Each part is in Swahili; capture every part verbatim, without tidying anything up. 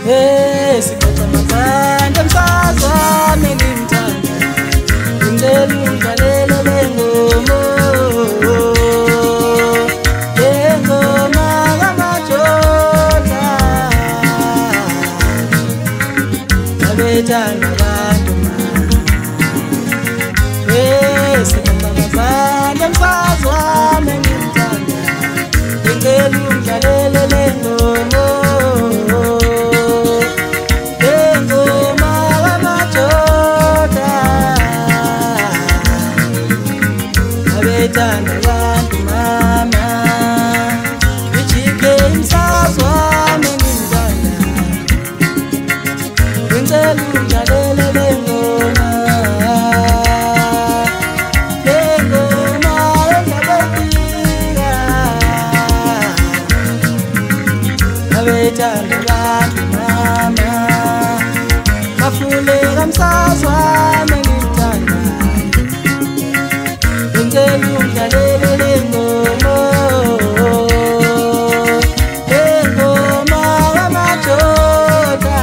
Hey, sikota mapanda msazwa menimtanda Ndelu mtalele lengomo Lengoma gamachota Nabetana bantu ma Hey, sikota mapanda msazwa menimtanda Ndelu mtalele lengomo Tanda bantu mama Ichike msazwa menimtanda Wenzelu mjalele lengoma Lengoma wengabetika Nawetanda bantu mama Mafule msazwa menimtanda Wenzelu mjalele lengoma Lengoma wamachota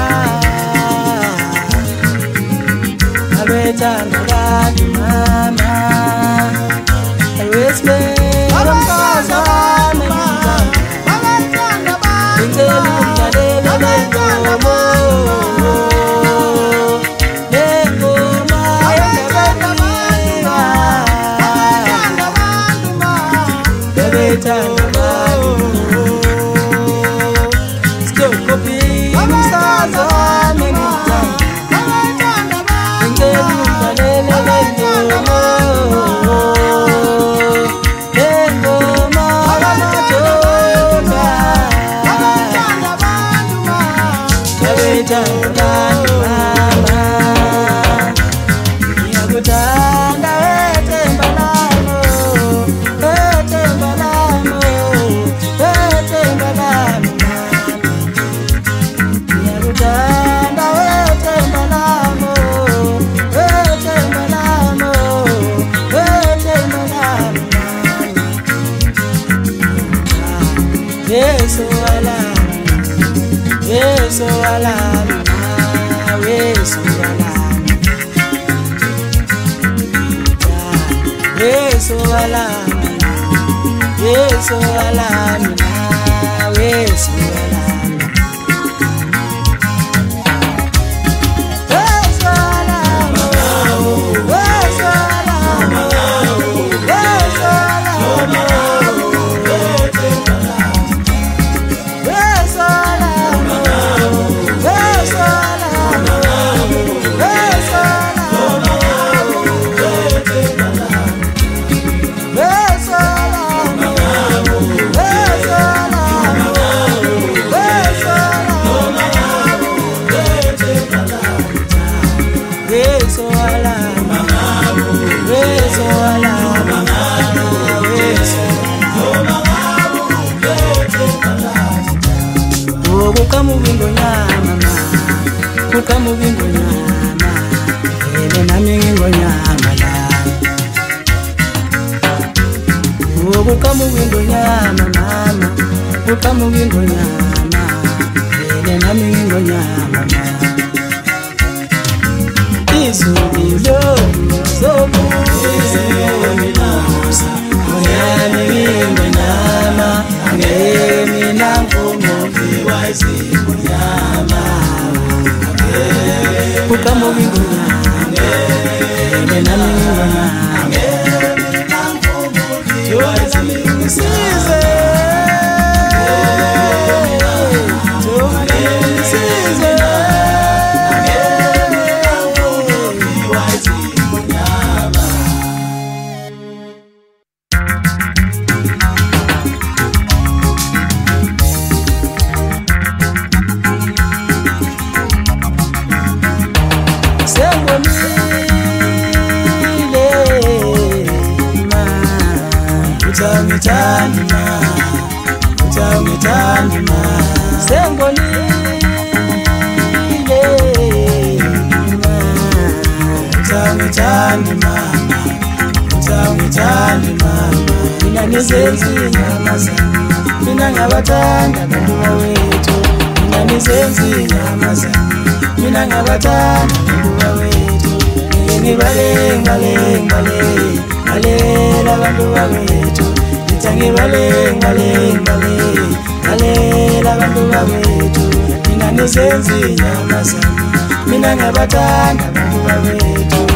Nawetanda bantu mama Awesme wamkaza menimtanda Wenzelu mjalele lengoma Tanda bantu Still copy Msaza menimtanda Ngelu mtalele lengoma Lengoma wamachota Nawetanda bantu mama Niyakutanda wetembalano Wetembalano Wetembalano Niyakutanda wetembalano Wetembalano Wetembalano Yesu alama Yesu alama Yesu alama Yesu alama Yesu alama Yesu alama Kukamuvingo nyama Kukamuvingo nyama Ele na mingo nyama Kukamuvingo nyama mama Kukamuvingo nyama Ele na mingo nyama Isu ilo Sobu Isu minamusa Mwenye mingo nyama Angemi na mfumo Viwaisi Munyama Kukamuvingo nyama Ele na mingo nyama Angemi na mfumo Viwaisi Musize Musize Utangitandima, utangitandima, sengolile, utangitandima, utangitandima, mina nizenzi nyama sana, mina ngabatanda bantu bawethu, mina nizenzi nyama zami, mina ngabathanda abantu bakwethu. Ngibale ngibale ngibale ngibale abantu bakwethu, ngithi ngibale ngibale ngibale ngibale abantu bakwethu. Mina nizenzi nyama zami, mina ngabathanda abantu bakwethu.